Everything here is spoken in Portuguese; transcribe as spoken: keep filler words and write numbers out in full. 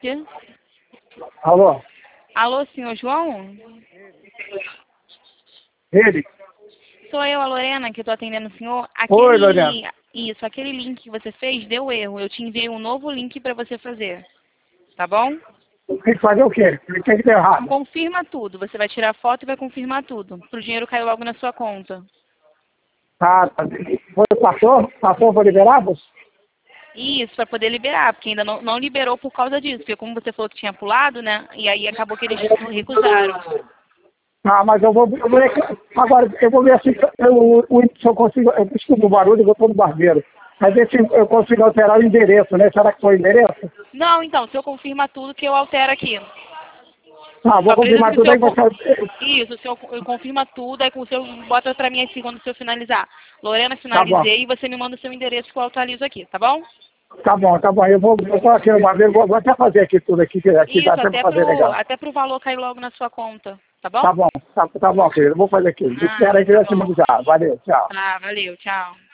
Que? Alô? Alô, senhor João? Ele? Sou eu, a Lorena, que estou atendendo o senhor. Aquele... Oi, Lorena. Isso, aquele link que você fez deu erro. Eu te enviei um novo link para você fazer. Tá bom? Tem que fazer o quê? Tem que ter errado. Confirma tudo. Você vai tirar foto e vai confirmar tudo. Para o dinheiro cair logo na sua conta. Tá, tá. Foi, passou? Passou para liberar, moço? Isso, para poder liberar, porque ainda não, não liberou por causa disso. Porque como você falou que tinha pulado, né? E aí acabou que eles recusaram. Ah, mas eu vou, eu vou agora eu vou ver assim, eu, eu, se eu consigo, eu desculpa o barulho, eu estou no barbeiro. Mas ver se eu consigo alterar o endereço, né? Será que foi o endereço? Não, então, se eu confirma tudo que eu altero aqui. Ah, vou Só precisa confirmar que o tudo aí, senhor... você... Isso, o senhor confirma tudo, aí com o senhor bota pra mim assim quando o senhor finalizar. Lorena, Tá bom, finalizei e você me manda o seu endereço que eu atualizo aqui, tá bom? tá bom, tá bom. Eu vou, eu vou aqui no barbeiro, vou, vou até fazer aqui tudo aqui, que aqui dá Isso, até para até fazer pro, legal. até pro valor cair logo na sua conta, tá bom? Tá bom, tá, tá bom, querido. Eu vou fazer aqui. Espera Ah, aí que eu tá já te bom. mando já. Valeu, tchau. Tá, valeu, tchau.